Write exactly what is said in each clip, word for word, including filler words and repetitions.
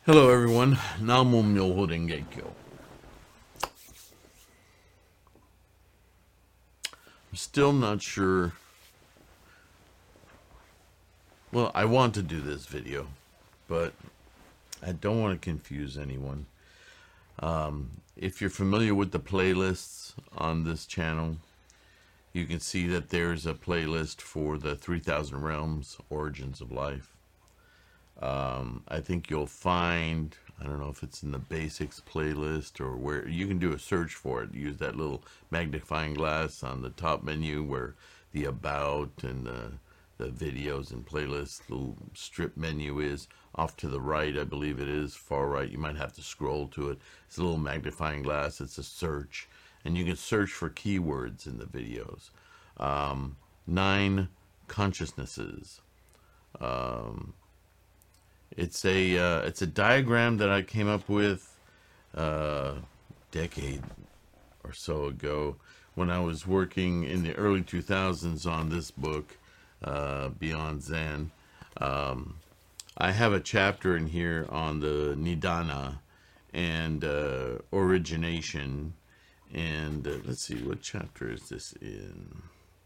Hello everyone, Namo Myoho Renge Kyo. I'm still not sure. Well, I want to do this video, but I don't want to confuse anyone. Um, if you're familiar with the playlists on this channel, you can see that there's a playlist for the three thousand Realms Origins of Life. Um, I think you'll find, I don't know if it's in the basics playlist or where, you can do a search for it. Use that little magnifying glass on the top menu where the about and the, the videos and playlists little strip menu is. Off to the right, I believe it is, far right. You might have to scroll to it. It's a little magnifying glass. It's a search. And you can search for keywords in the videos. Um, nine consciousnesses. Um... It's a uh, it's a diagram that I came up with a uh, decade or so ago when I was working in the early two thousands on this book, uh, Beyond Zen. Um, I have a chapter in here on the Nidana and uh, origination. And uh, let's see, what chapter is this in?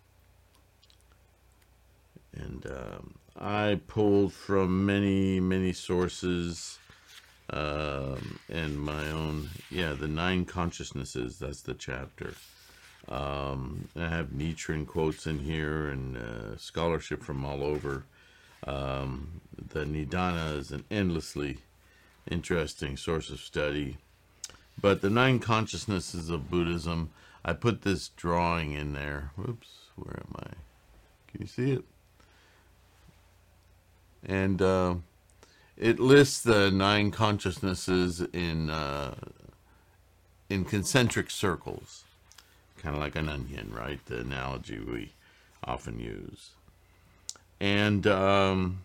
And um, I pulled from many, many sources um, and my own, yeah, the nine consciousnesses, that's the chapter. Um, I have Nichiren quotes in here and uh, scholarship from all over. Um, the Nidana is an endlessly interesting source of study. But the nine consciousnesses of Buddhism, I put this drawing in there. Whoops, where am I? Can you see it? And uh, it lists the nine consciousnesses in uh, in concentric circles, kind of like an onion, right? The analogy we often use. And um,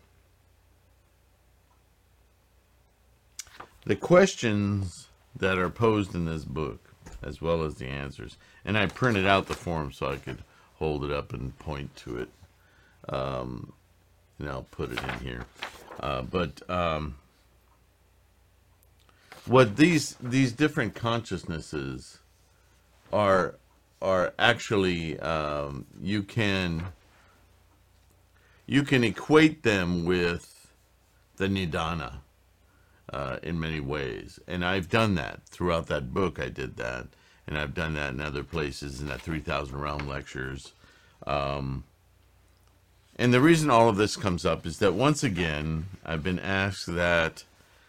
the questions that are posed in this book, as well as the answers, and I printed out the form so I could hold it up and point to it. Um, And I'll put it in here. Uh, but um, what these these different consciousnesses are are actually um, you can you can equate them with the Nidana uh, in many ways, and I've done that throughout that book. I did that, and I've done that in other places in that three thousand Realm lectures. Um, And the reason all of this comes up is that once again, I've been asked that,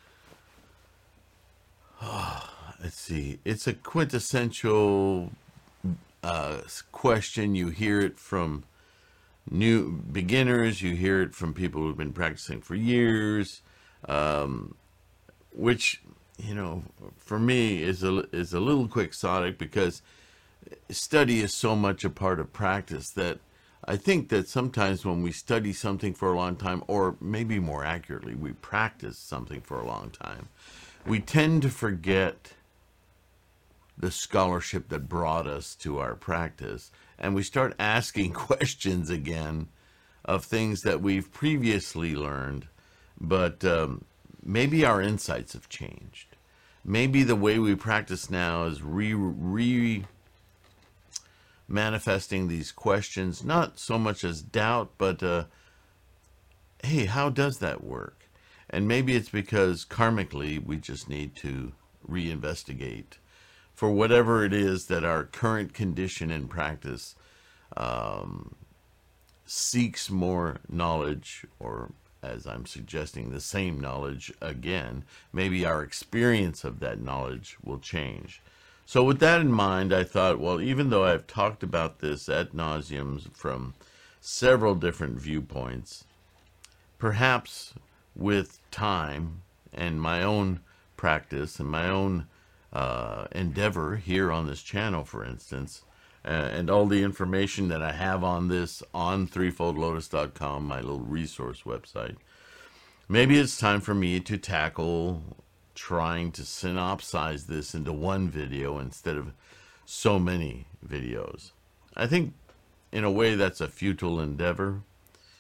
oh, let's see, it's a quintessential uh, question. You hear it from new beginners, you hear it from people who've been practicing for years, um, which, you know, for me is a, is a little quixotic because study is so much a part of practice that I think that sometimes when we study something for a long time, or maybe more accurately, we practice something for a long time, we tend to forget the scholarship that brought us to our practice, and we start asking questions again of things that we've previously learned, but um, maybe our insights have changed. Maybe the way we practice now is re... re manifesting these questions, not so much as doubt, but uh, hey, how does that work? And maybe it's because karmically we just need to reinvestigate for whatever it is that our current condition in practice um, seeks more knowledge, or as I'm suggesting, the same knowledge again. Maybe our experience of that knowledge will change. So with that in mind, I thought, well, even though I've talked about this ad nauseum from several different viewpoints, perhaps with time and my own practice and my own uh, endeavor here on this channel, for instance, uh, and all the information that I have on this on threefold lotus dot com, my little resource website, maybe it's time for me to tackle trying to synopsize this into one video instead of so many videos. I think in a way that's a futile endeavor,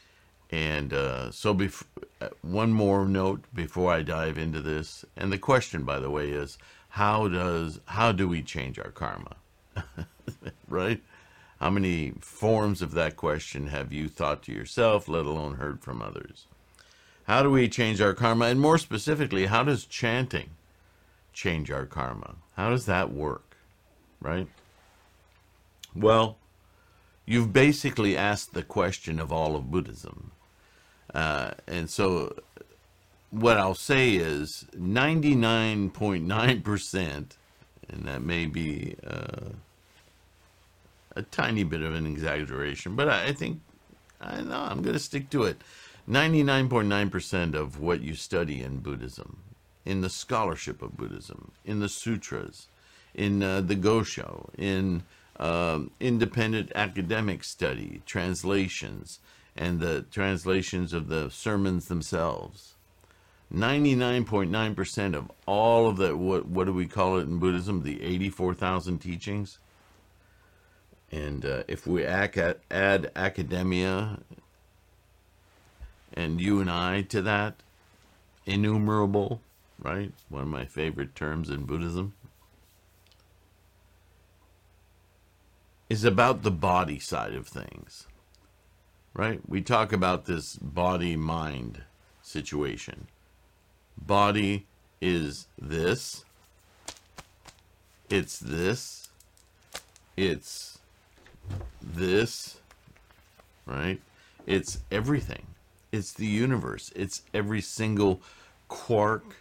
And uh, so, bef- one more note before I dive into this. And the question, by the way, is how does how do we change our karma? Right? How many forms of that question have you thought to yourself, let alone heard from others? How do we change our karma? And more specifically, how does chanting change our karma? How does that work? Right? Well, you've basically asked the question of all of Buddhism. Uh, and so what I'll say is ninety-nine point nine percent, and that may be uh, a tiny bit of an exaggeration, but I think, I know, I'm going to stick to it. ninety-nine point nine percent of what you study in Buddhism, in the scholarship of Buddhism, in the sutras, in uh, the Gosho, in um, independent academic study, translations, and the translations of the sermons themselves. ninety-nine point nine percent of all of the, what, what do we call it in Buddhism, the eighty-four thousand teachings. And uh, if we add, add academia and you and I to that, innumerable, right? One of my favorite terms in Buddhism, is about the body side of things, right? We talk about this body-mind situation. Body is this, it's this, it's this, right? It's everything. It's the universe. It's every single quark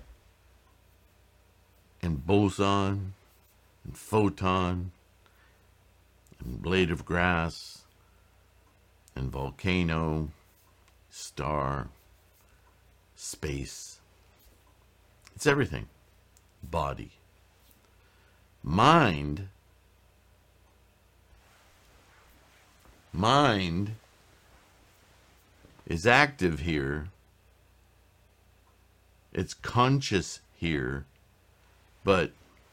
and boson and photon and blade of grass and volcano, star, space. It's everything. Body. Mind. Mind is active here. It's conscious here. But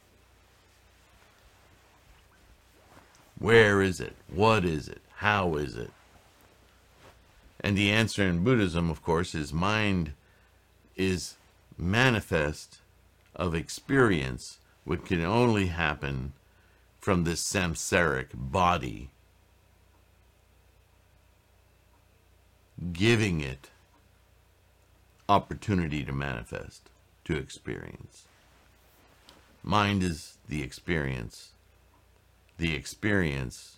where is it? What is it? How is it? And the answer in Buddhism, of course, is mind is manifest of experience, which can only happen from this samsaric body, giving it opportunity to manifest, to experience. Mind is the experience. The experience,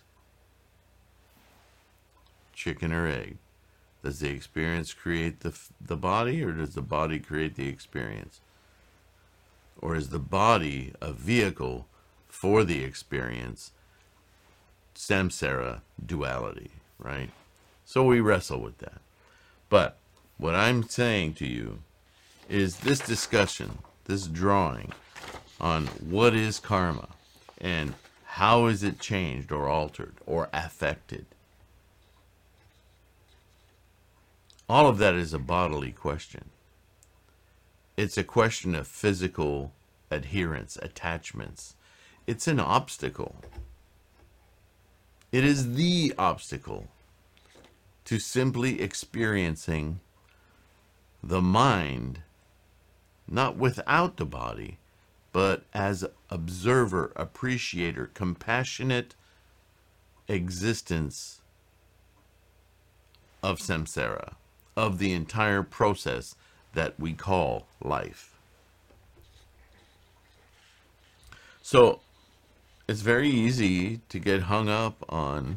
chicken or egg. Does the experience create the, the body, or does the body create the experience? Or is the body a vehicle for the experience? Samsara duality, right? So we wrestle with that. But what I'm saying to you is this discussion, this drawing on what is karma and how is it changed or altered or affected. All of that is a bodily question. It's a question of physical adherence, attachments. It's an obstacle. It is the obstacle to simply experiencing the mind, not without the body, but as observer, appreciator, compassionate existence of samsara, of the entire process that we call life. So it's very easy to get hung up on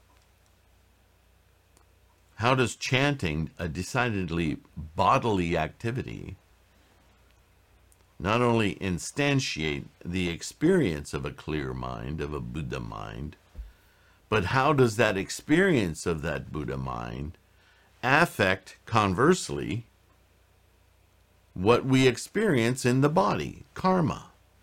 how does chanting, a decidedly bodily activity, not only instantiate the experience of a clear mind, of a Buddha mind, but how does that experience of that Buddha mind affect, conversely, what we experience in the body, karma?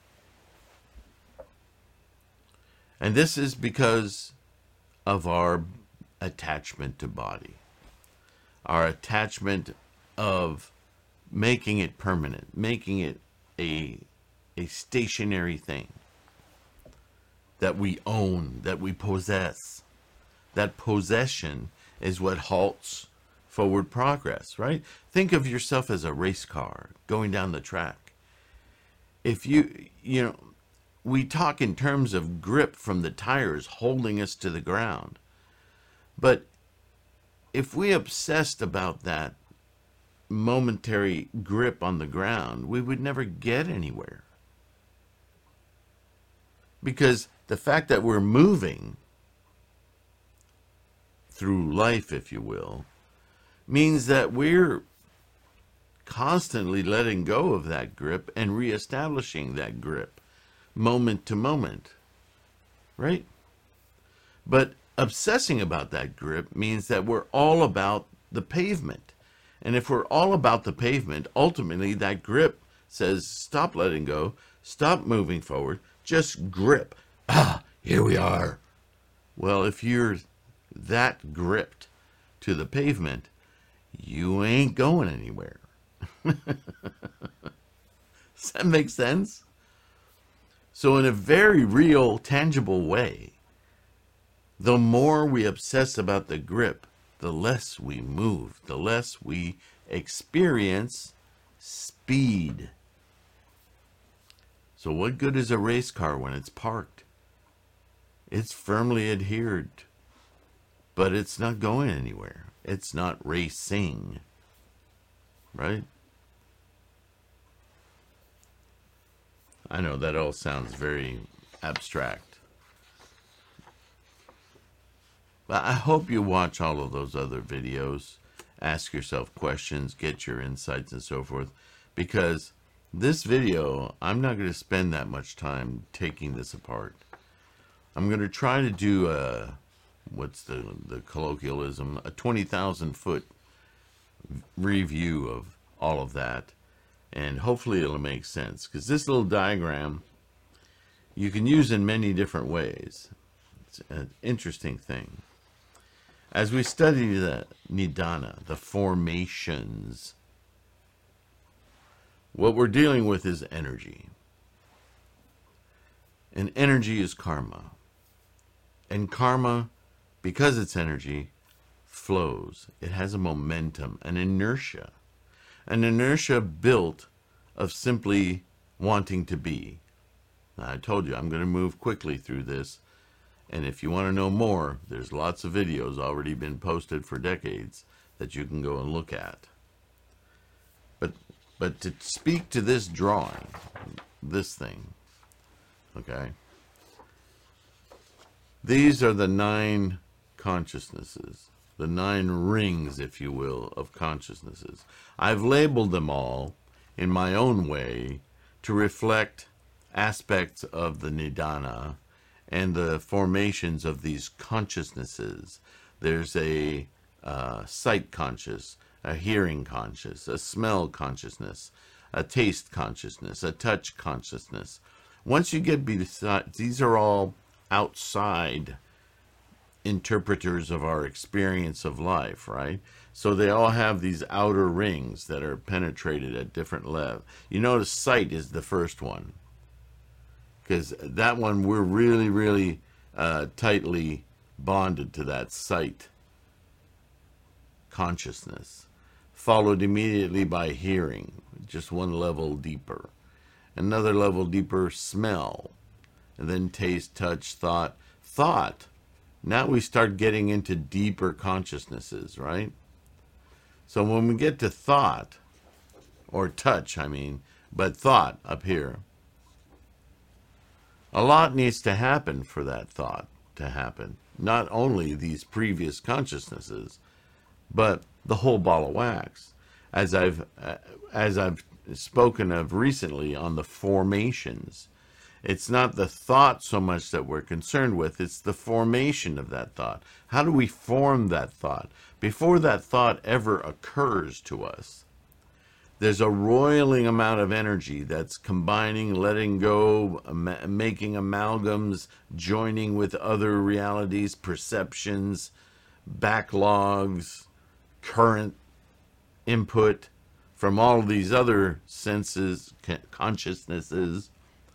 And this is because of our attachment to body, our attachment of making it permanent, making it a, a stationary thing that we own, that we possess. That possession is what halts, forward progress, right? Think of yourself as a race car going down the track. If you, you know, we talk in terms of grip from the tires holding us to the ground. But if we obsessed about that momentary grip on the ground, we would never get anywhere. Because the fact that we're moving through life, if you will, means that we're constantly letting go of that grip and reestablishing that grip moment to moment, right? But obsessing about that grip means that we're all about the pavement. And if we're all about the pavement, ultimately that grip says, stop letting go, stop moving forward, just grip. Ah, here we are. Well, if you're that gripped to the pavement, you ain't going anywhere. Does that make sense? So in a very real, tangible way, the more we obsess about the grip, the less we move, the less we experience speed. So what good is a race car when it's parked? It's firmly adhered, but it's not going anywhere. It's not racing, right? I know that all sounds very abstract. But I hope you watch all of those other videos, ask yourself questions, get your insights and so forth, because this video, I'm not going to spend that much time taking this apart. I'm going to try to do a, what's the, the colloquialism, a twenty thousand foot review of all of that. And hopefully it'll make sense, because this little diagram you can use in many different ways. It's an interesting thing. As we study the Nidana, the formations, what we're dealing with is energy. And energy is karma. And karma, because it's energy, flows. It has a momentum, an inertia. An inertia built of simply wanting to be. Now, I told you I'm going to move quickly through this. And if you want to know more, there's lots of videos already been posted for decades that you can go and look at. But but to speak to this drawing, this thing, okay? These are the nine consciousnesses, the nine rings, if you will, of consciousnesses. I've labeled them all in my own way to reflect aspects of the Nidana and the formations of these consciousnesses. There's a uh, sight conscious, a hearing conscious, a smell consciousness, a taste consciousness, a touch consciousness. Once you get beside, these are all outside interpreters of our experience of life, right? So they all have these outer rings that are penetrated at different levels. You notice sight is the first one, because that one we're really, really uh, tightly bonded to that sight consciousness, followed immediately by hearing, just one level deeper. Another level deeper, smell, and then taste, touch, thought. Thought, now we start getting into deeper consciousnesses, right? So when we get to thought, or touch, I mean, but thought up here, a lot needs to happen for that thought to happen. Not only these previous consciousnesses, but the whole ball of wax. As I've, uh, as I've spoken of recently on the formations, it's not the thought so much that we're concerned with, it's the formation of that thought. How do we form that thought? Before that thought ever occurs to us, there's a roiling amount of energy that's combining, letting go, am- making amalgams, joining with other realities, perceptions, backlogs, current input from all of these other senses, consciousnesses.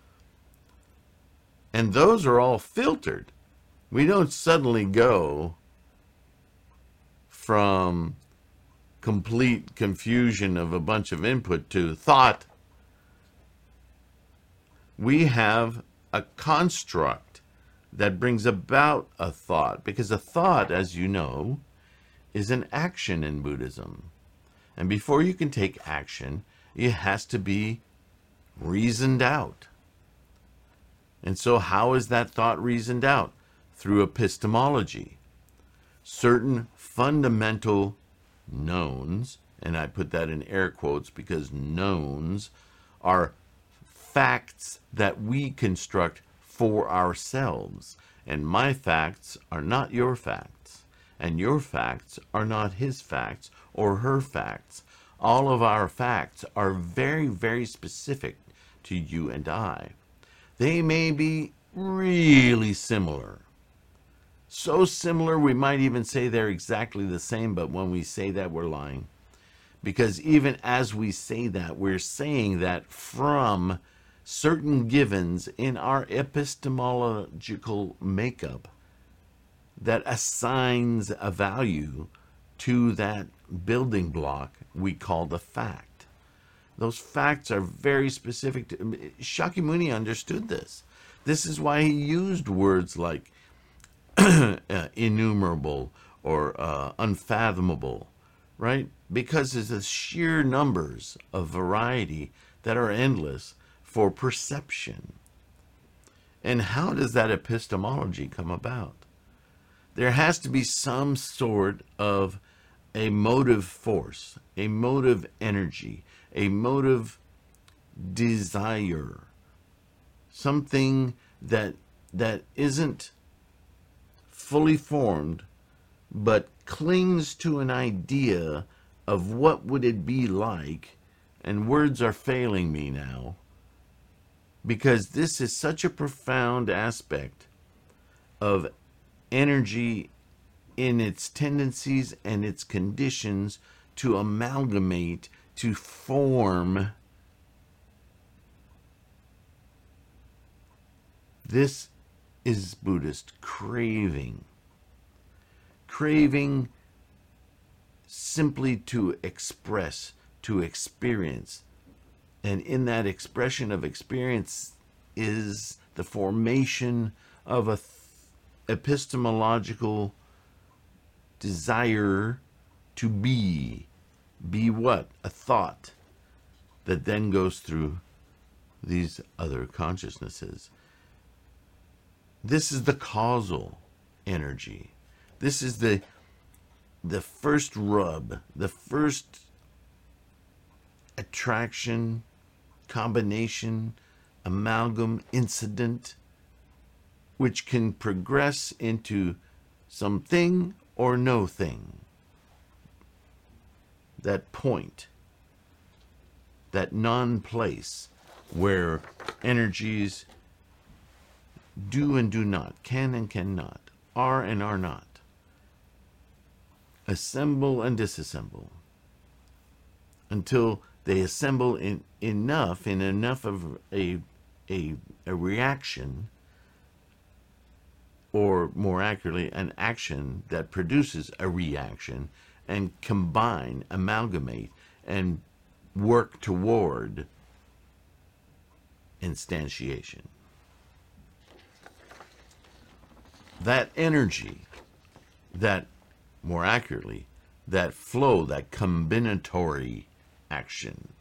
And those are all filtered. We don't suddenly go from complete confusion of a bunch of input to thought, we have a construct that brings about a thought, because a thought, as you know, is an action in Buddhism. And before you can take action, it has to be reasoned out. And so how is that thought reasoned out? Through epistemology. Certain fundamental knowns, and I put that in air quotes because knowns are facts that we construct for ourselves. And my facts are not your facts. And your facts are not his facts or her facts. All of our facts are very, very specific to you and I. They may be really similar. So similar we might even say they're exactly the same, but when we say that, we're lying. Because even as we say that, we're saying that from certain givens in our epistemological makeup that assigns a value to that building block we call the fact. Those facts are very specific. To, Shakyamuni understood this. This is why he used words like uh, innumerable or uh, unfathomable, right? Because there's the sheer numbers of variety that are endless for perception. And how does that epistemology come about? There has to be some sort of a motive force, a motive energy, a motive desire, something that that isn't fully formed, but clings to an idea of what would it be like, and words are failing me now, because this is such a profound aspect of energy in its tendencies and its conditions to amalgamate, to form. This is Buddhist craving. Craving simply to express, to experience. And in that expression of experience is the formation of a th- epistemological desire to be. Be what? A thought that then goes through these other consciousnesses. This is the causal energy. This is the the first rub, the first attraction, combination, amalgam, incident, which can progress into something or no thing. That point, that non-place where energies do and do not, can and cannot, are and are not, assemble and disassemble, until they assemble in enough, in enough of a, a, a reaction, or more accurately, an action that produces a reaction, and combine, amalgamate, and work toward instantiation. That energy, that, more accurately, that flow, that combinatory action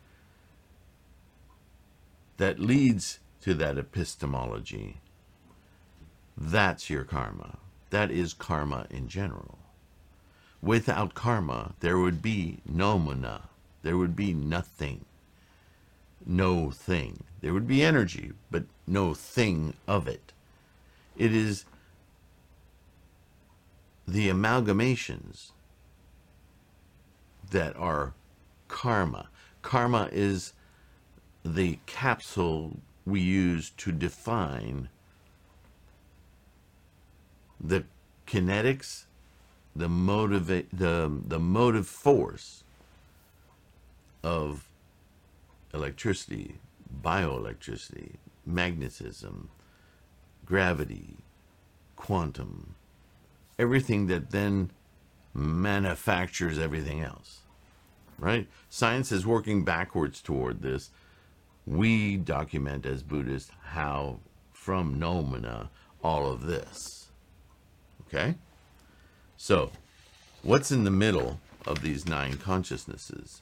that leads to that epistemology, that's your karma. That is karma in general. Without karma, there would be nomana. There would be nothing. No thing. There would be energy, but no thing of it. It is the amalgamations that are karma. Karma is the capsule we use to define the kinetics, the motive, the, the motive force of electricity, bioelectricity, magnetism, gravity, quantum, everything that then manufactures everything else. right? Science is working backwards toward this. We document as Buddhists how from nomina all of this. Okay? So, what's in the middle of these nine consciousnesses?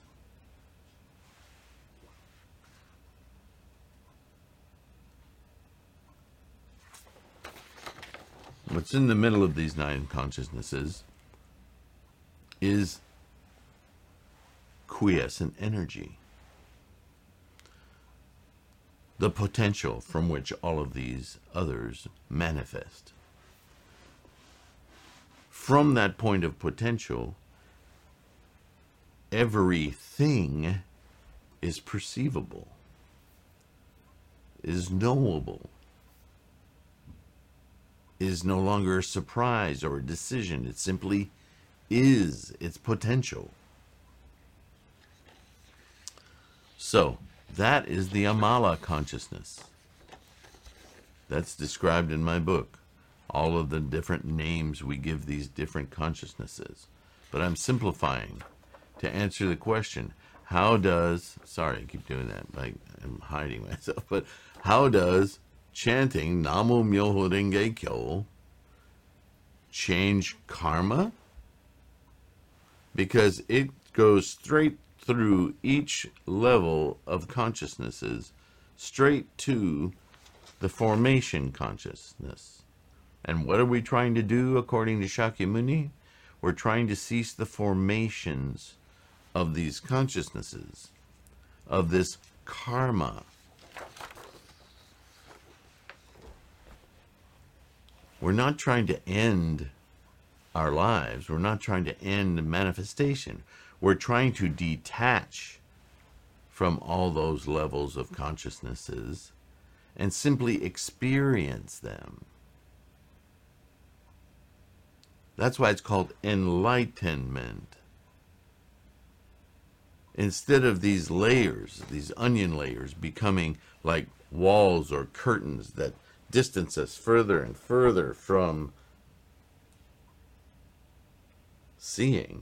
What's in the middle of these nine consciousnesses is quiescent energy. The potential from which all of these others manifest. From that point of potential, everything is perceivable, is knowable, is no longer a surprise or a decision. It simply is its potential. So, that is the Amala consciousness. That's described in my book. All of the different names we give these different consciousnesses. But I'm simplifying to answer the question, how does, sorry, I keep doing that, I, I'm hiding myself, but how does chanting Namo Myoho Renge Kyo change karma? Because it goes straight through each level of consciousnesses, straight to the formation consciousness. And what are we trying to do according to Shakyamuni? We're trying to cease the formations of these consciousnesses, of this karma. We're not trying to end our lives. We're not trying to end manifestation. We're trying to detach from all those levels of consciousnesses and simply experience them. That's why it's called enlightenment. Instead of these layers, these onion layers, becoming like walls or curtains that distance us further and further from seeing,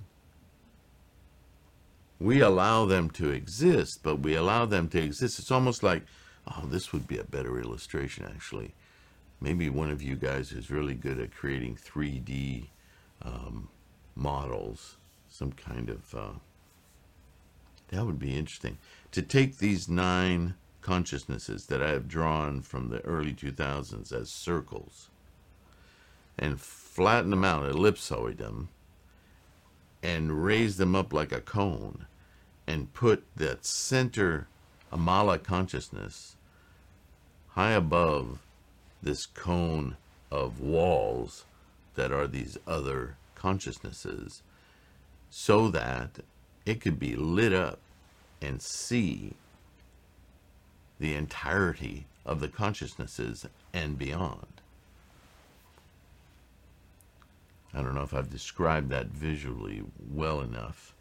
we allow them to exist, but we allow them to exist. It's almost like, oh, this would be a better illustration, actually. Maybe one of you guys is really good at creating three D um, models, some kind of, uh, that would be interesting. To take these nine consciousnesses that I have drawn from the early two thousands as circles and flatten them out, ellipsoid them, and raise them up like a cone, and put that center Amala consciousness high above this cone of walls that are these other consciousnesses, so that it could be lit up and see the entirety of the consciousnesses and beyond. I don't know if I've described that visually well enough,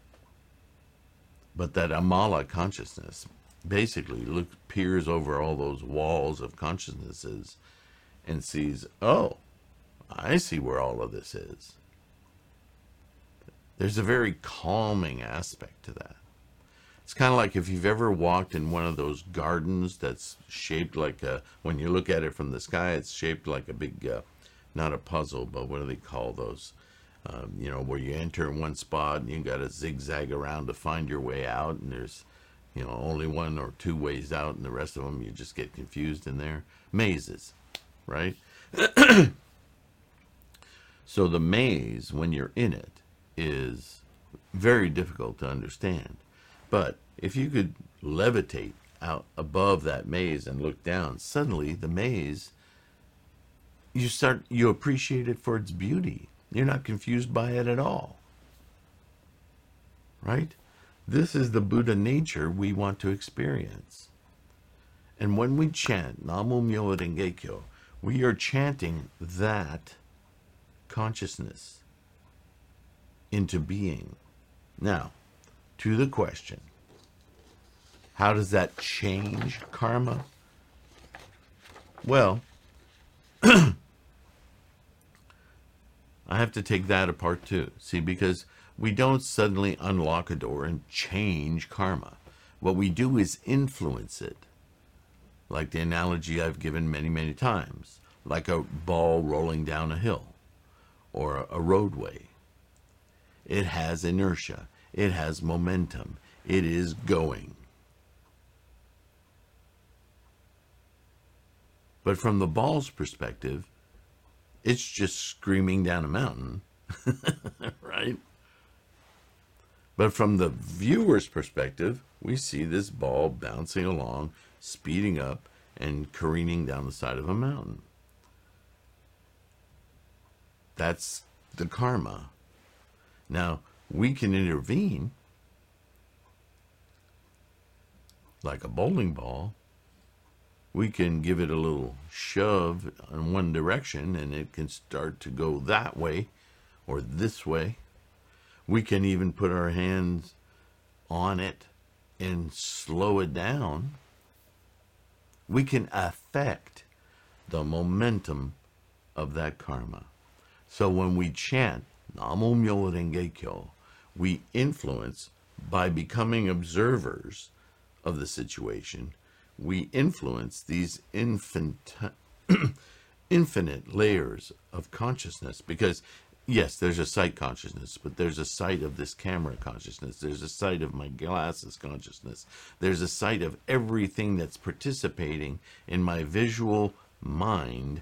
but that Amala consciousness basically look, peers over all those walls of consciousnesses and sees, oh, I see where all of this is. There's a very calming aspect to that. It's kind of like if you've ever walked in one of those gardens that's shaped like a, when you look at it from the sky, it's shaped like a big, uh, not a puzzle, but what do they call those? Um, you know, where you enter in one spot and you got to zigzag around to find your way out, and there's, you know, only one or two ways out, and the rest of them you just get confused in there. Mazes, right? So the maze, when you're in it, is very difficult to understand. But if you could levitate out above that maze and look down, suddenly the maze, you start, you appreciate it for its beauty. You're not confused by it at all. Right? This is the Buddha nature we want to experience. And when we chant Namo Myoho Renge Kyo, we are chanting that consciousness into being. Now, to the question, how does that change karma? Well, I have to take that apart too. See, because We don't suddenly unlock a door and change karma. What we do is influence it. Like the analogy I've given many, many times, like a ball rolling down a hill or a roadway. It has inertia. It has momentum. It is going. But from the ball's perspective, it's just screaming down a mountain, right? But from the viewer's perspective, we see this ball bouncing along, speeding up, and careening down the side of a mountain. That's the karma. Now, we can intervene like a bowling ball. We can give it a little shove in one direction and it can start to go that way or this way. We can even put our hands on it and slow it down. We can affect the momentum of that karma. So when we chant Namo Myoho Renge Kyo, we influence by becoming observers of the situation. We influence these infant, infinite layers of consciousness, because yes, there's a sight consciousness, but there's a sight of this camera consciousness. There's a sight of my glasses consciousness. There's a sight of everything that's participating in my visual mind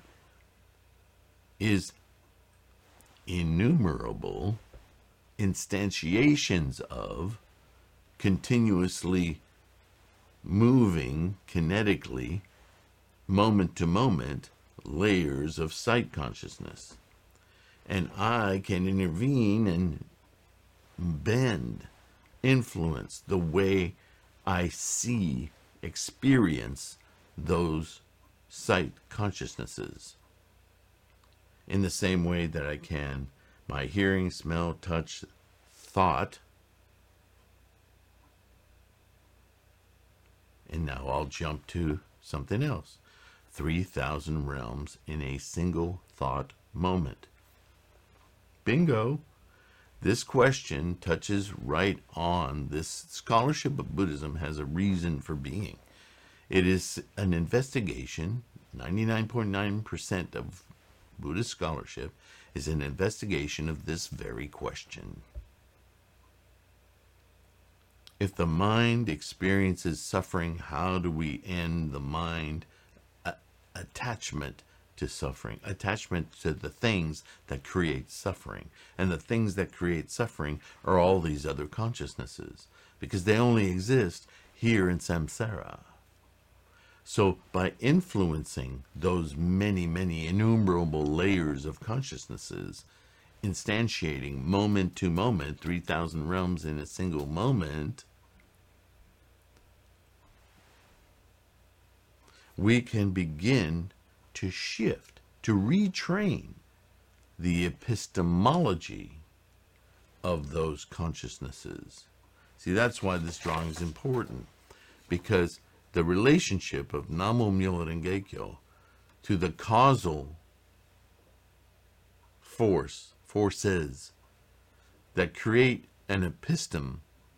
is innumerable instantiations of continuously moving kinetically, moment to moment, layers of sight consciousness. And I can intervene and bend, influence the way I see, experience those sight consciousnesses. In the same way that I can my hearing, smell, touch, thought. And now I'll jump to something else. three thousand realms in a single thought moment. Bingo! This question touches right on this. Scholarship of Buddhism has a reason for being. It is an investigation. ninety-nine point nine percent of Buddhist scholarship is an investigation of this very question. If the mind experiences suffering, how do we end the mind uh, attachment to suffering, attachment to the things that create suffering? And the things that create suffering are all these other consciousnesses, because they only exist here in samsara. So by influencing those many, many innumerable layers of consciousnesses, instantiating moment to moment, three thousand realms in a single moment, we can begin to shift, to retrain the epistemology of those consciousnesses. See, that's why this drawing is important, because the relationship of Namo Myoho Renge Kyo to the causal force, forces that create an epistem,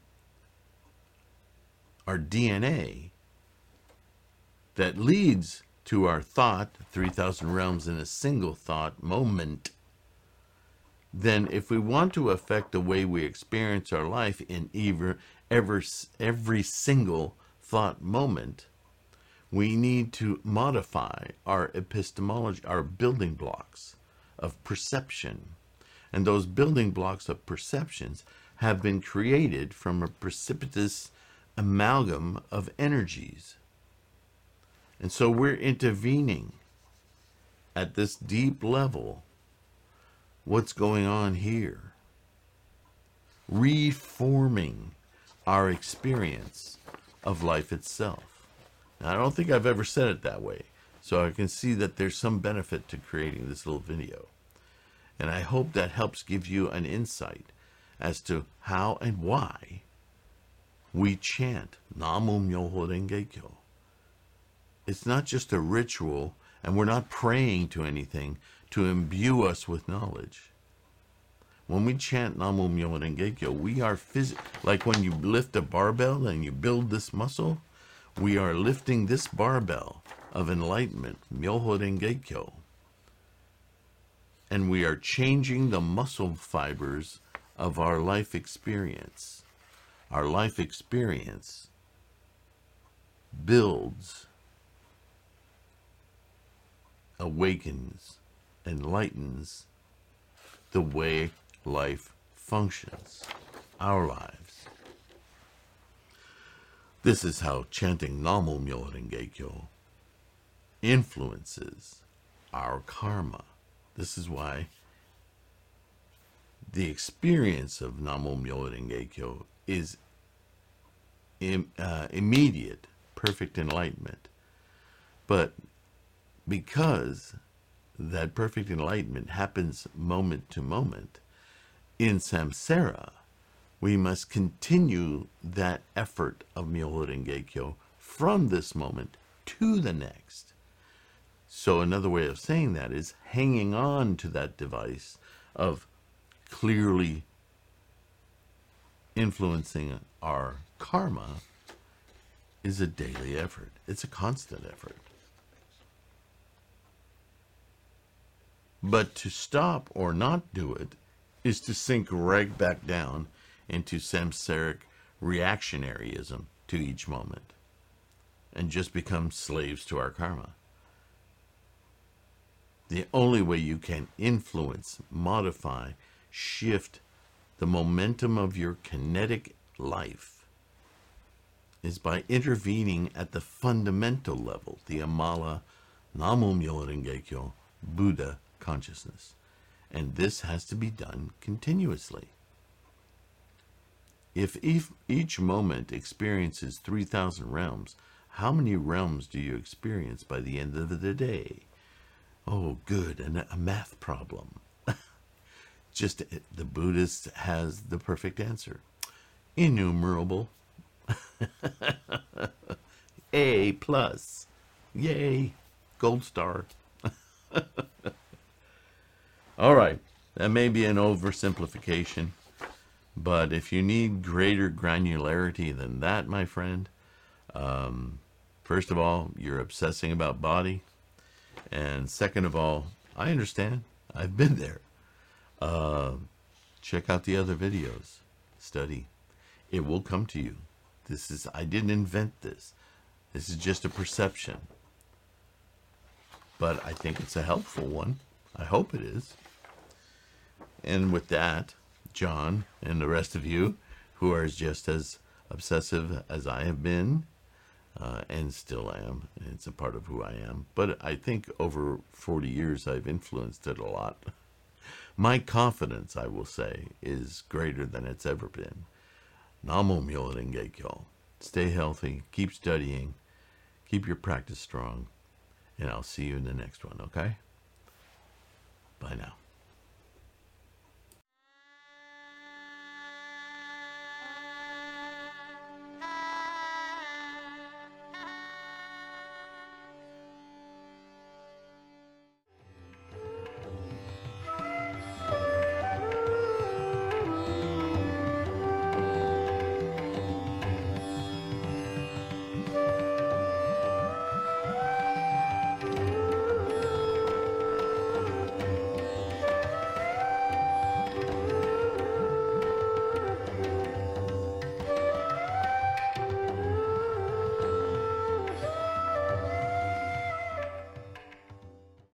our D N A, that leads to our thought, three thousand realms in a single thought moment, then if we want to affect the way we experience our life in ever, ever, every single thought moment, we need to modify our epistemology, our building blocks of perception. And those building blocks of perceptions have been created from a precipitous amalgam of energies. And so we're intervening at this deep level. What's going on here? Reforming our experience of life itself. Now, I don't think I've ever said it that way, so I can see that there's some benefit to creating this little video. And I hope that helps give you an insight as to how and why we chant Namo Myoho Renge Kyo. It's not just a ritual, and we're not praying to anything to imbue us with knowledge. When we chant Namo Myoho Renge Kyo, we are phys- like when you lift a barbell and you build this muscle, we are lifting this barbell of enlightenment, Myoho Renge Kyo. And we are changing the muscle fibers of our life experience. Our life experience builds, awakens, enlightens the way life functions, our lives. This is how chanting Namo Myoho Renge Kyo influences our karma. This is why the experience of Namo Myoho Renge Kyo is im, uh, immediate, perfect enlightenment. But because that perfect enlightenment happens moment to moment, in samsara, we must continue that effort of Myoho Renge Kyo from this moment to the next. So another way of saying that is hanging on to that device of clearly influencing our karma is a daily effort. It's a constant effort. But to stop or not do it is to sink right back down into samsaric reactionaryism to each moment and just become slaves to our karma. The only way you can influence, modify, shift the momentum of your kinetic life is by intervening at the fundamental level, the Amala Namo Myoho Renge Kyo Buddha consciousness. And this has to be done continuously. If each moment experiences three thousand realms, how many realms do you experience by the end of the day? Oh, good, and a math problem. Just the Buddhist has the perfect answer. Innumerable. A plus. Yay. Gold star. All right. That may be an oversimplification, but if you need greater granularity than that, my friend, um, first of all, you're obsessing about body. And second of all, I understand. I've been there. Uh, check out the other videos. Study. It will come to you. This is, I didn't invent this. This is just a perception. But I think it's a helpful one. I hope it is. And with that, John and the rest of you who are just as obsessive as I have been, uh, and still am, it's a part of who I am. But I think over forty years I've influenced it a lot. My confidence, I will say, is greater than it's ever been. Namo Myoho Renge Kyo. Stay healthy, keep studying, keep your practice strong, and I'll see you in the next one, okay? Bye now.